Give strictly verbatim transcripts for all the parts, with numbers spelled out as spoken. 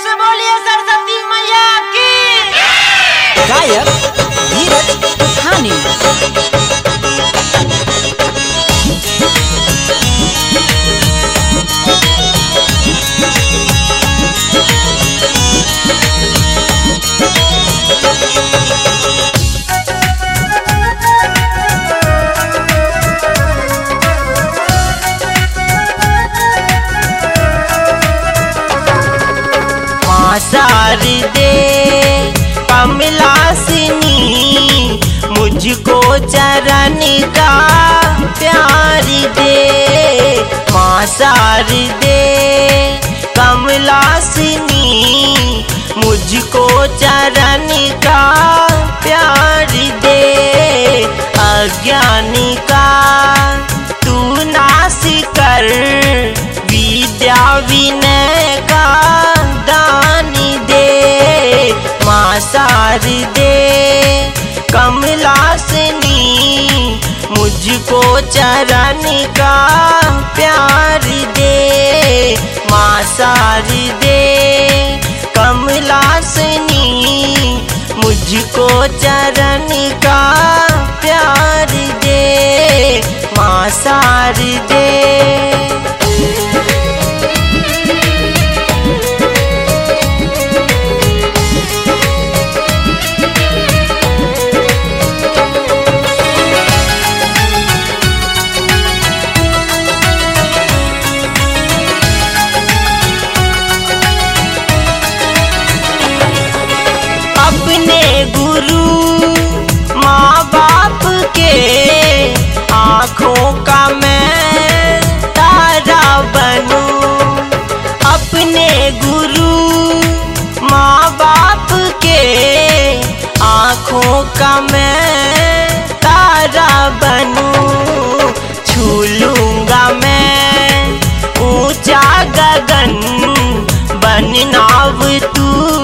से बोलिए सरस्वती मैया की। गायक धीरज तूफानी। शारदे कमलासिनी मुझको चरण का प्यार दे। माँ शारदे कमलासिनी मुझको चरण का प्यार दे। अज्ञानी का तू नाश कर विद्या विनय का दान दे। माँ शारदे कमलासिनी मुझको चरण का प्यार दे। माँ शारदे कमलासिनी मुझको चरण का प्यार दे। माँ शारदे। अपने गुरु माँ बाप के आँखों का मैं तारा बनूं। अपने गुरु माँ बाप के आँखों का मैं तारा बनूं। छू लूँगा मैं ऊंचा गगन बन नाव तू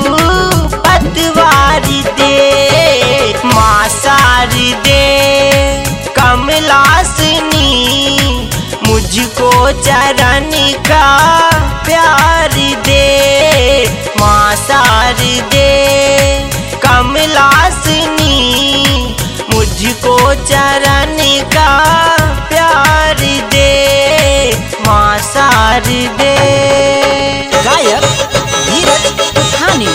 पतवार दे। माँ शारदे कमलासिनी मुझको चरण का प्यार दे। माँ शारदे कमलासिनी मुझको चरण का प्यार दे। माँ शारदे। गायक धीरज तूफानी।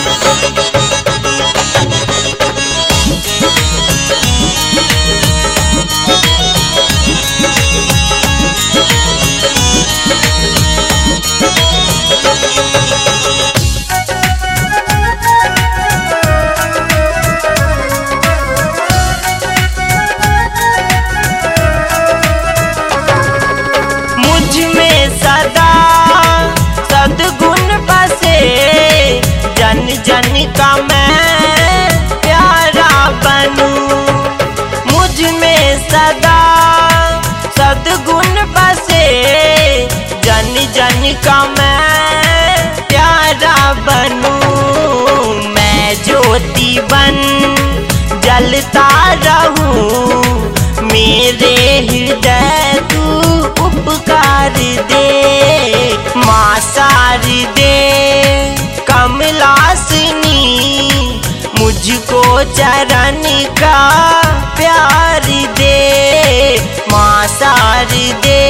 सदा सद्गुण बसे जन जन का मैं प्यारा बनूं। मुझ में सदा सद्गुण बसे जन जन का मैं प्यारा बनूं। मैं ज्योति बन जलता रहूं मेरे हृदय तू उपकार दे। माँ शारदे कमलासिनी मुझको चरण का प्यार दे। माँ शारदे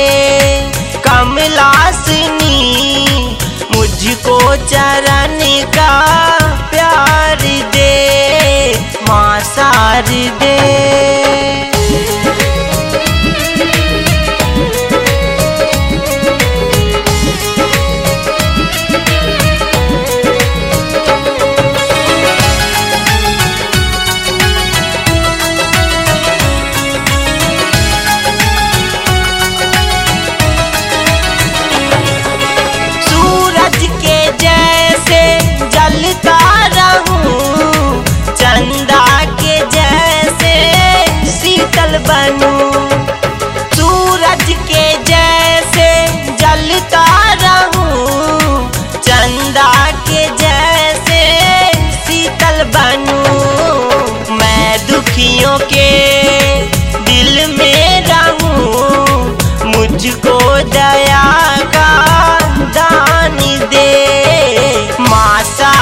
कमलासिनी मुझको चरण का प्यार दे। माँ शारदे। जलता रहूं चंदा के जैसे शीतल बनूं। सूरज के जैसे जलता रहूं चंदा के जैसे शीतल बनूं। मैं दुखियों के दिल में रहूं मुझको दया का दान दे। माँ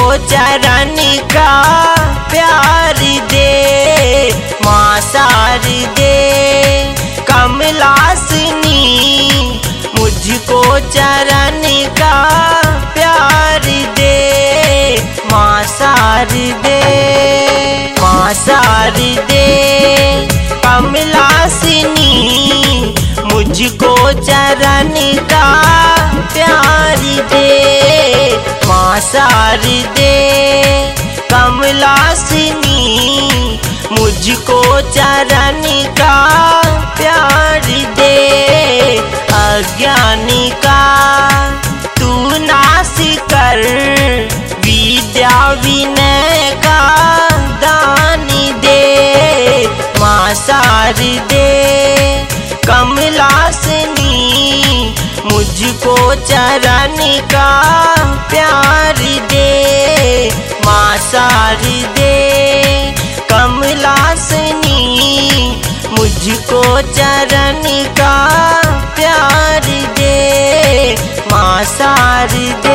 चरण का प्यार दे, माँ शारदे कमलासनी मुझको चरण का प्यार दे, माँ शारदे माँ शारदे कमलासनी मुझको चरण का प्यार दे, माँ शारदे कमलासनी मुझको चरण का प्यार दे। अज्ञानी का तू नाश कर, विद्या विनय का दान दे, माँ शारदे कमलासनी मुझको चरण का प्यार दे, माँ शारदे कमलासनी मुझको चरण का प्यार दे, माँ शारदे।